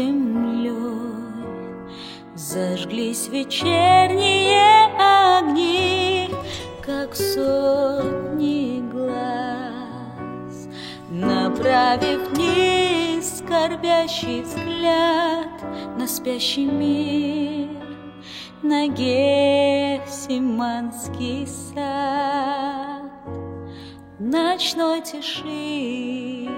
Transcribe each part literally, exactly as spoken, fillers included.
землей зажглись вечерние огни, как сотни глаз, направив вниз скорбящий взгляд на спящий мир, на Гефсиманский сад. В ночной тиши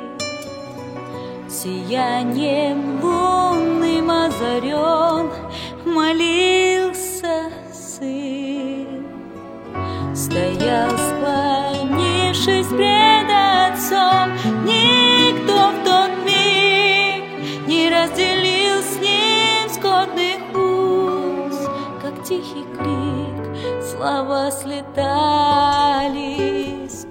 сиянием лунным озарен молился сын, стоял, склонившись пред отцом. Никто в тот миг не разделил с ним скорбных уз, как тихий крик, слова слетали с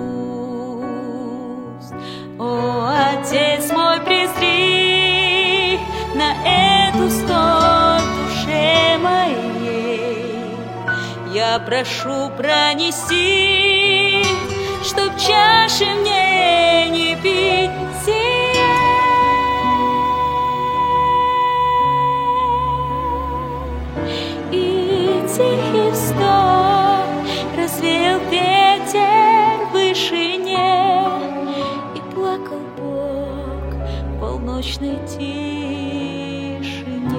уст. О, Отец мой, презри на эту скорбь душе моей. Я прошу, пронеси, чтоб чаши мне не пить сие. И тихий вздох развеял ветер в вышине, и плакал Бог в полночной тишине.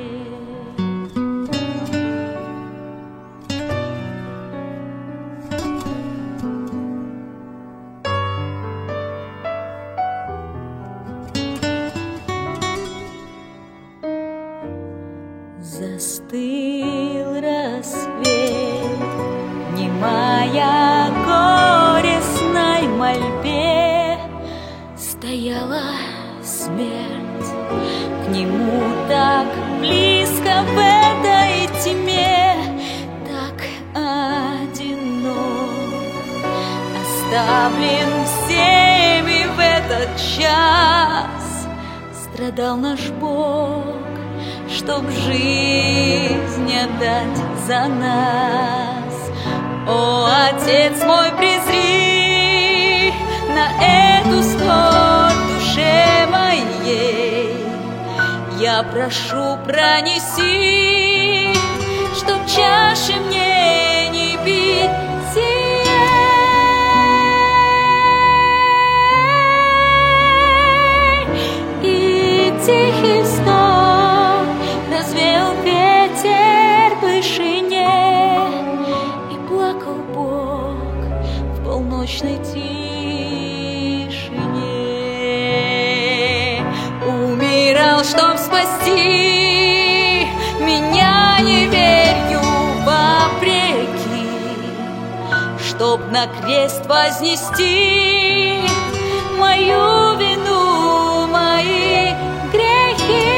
Застыл рассвет, немая горестной мольбе, стояла смерть, к нему так близко в этой тьме, так одинок, оставлен всеми в этот час. Страдал наш Бог, чтоб жизнь отдать за нас. О, Отец мой, презри на эту скорбь душе моей. Я прошу, пронеси, чтоб чаши мне не пить сие. И тихий вздох развеял ветер в вышине, и плакал Бог в полночной тишине. Умирал, чтоб спасти меня неверью вопреки, чтоб на крест вознести мою вину, мои грехи.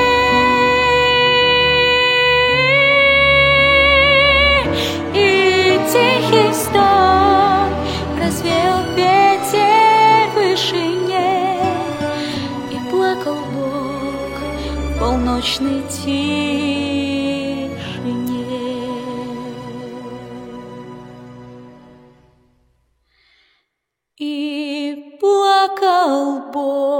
Тихий вздох развеял ветер в вышине, и плакал Бог в полночной тишине. И плакал Бог